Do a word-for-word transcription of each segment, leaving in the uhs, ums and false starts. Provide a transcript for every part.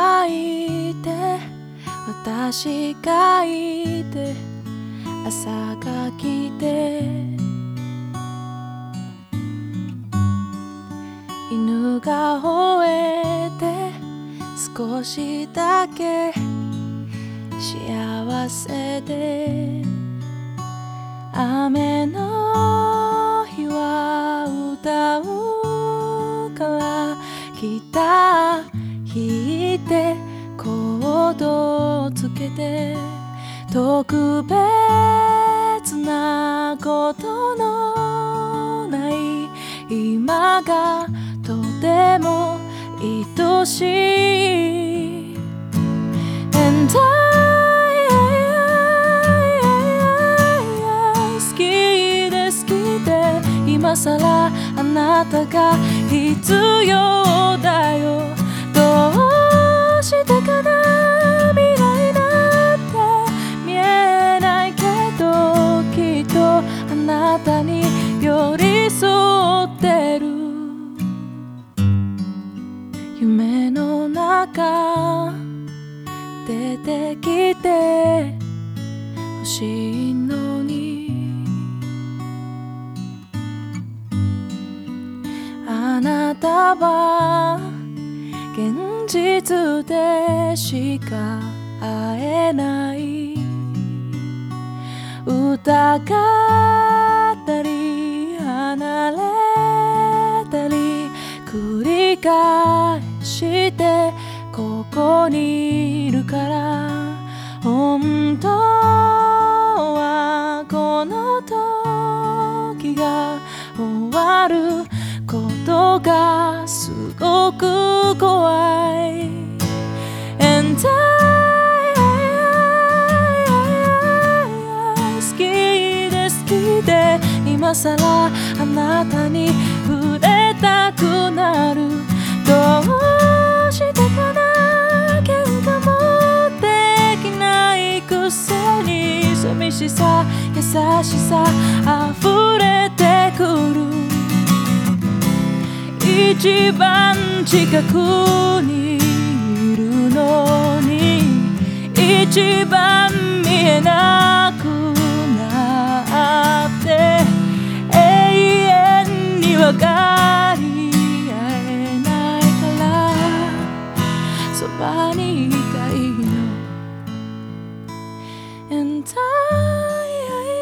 がいて私がいて朝が来て犬が吠えて少しだけ幸せで雨の日は歌うからギター弾いてコードをつけて特別なことのない今がとても愛しい And I 好きで好きで今さらあなたが必要だよどうしてかな未来なんて見えないけどきっとあなたに寄り添ってる夢の中出てきて欲しいのにあなたは現実でしか会えない疑ったり離れたり繰り返してここにいるから本当はこの時が終わることがすごく怖い And I 好きで好きで今さらあなたに触れたくなるどうしてかな喧嘩もできないくせに寂しさ優しさ溢れてくる一番近くにいるのに一番見えなくなって永遠に分かり合えないからそばにいたいの And I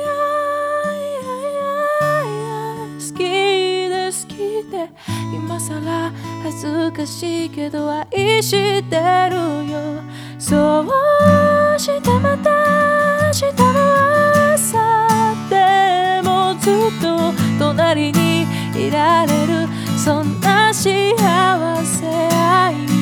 好きで好きで今さら恥ずかしいけど愛してるよそうしてまた明日の朝でもずっと隣にいられるそんな幸せ愛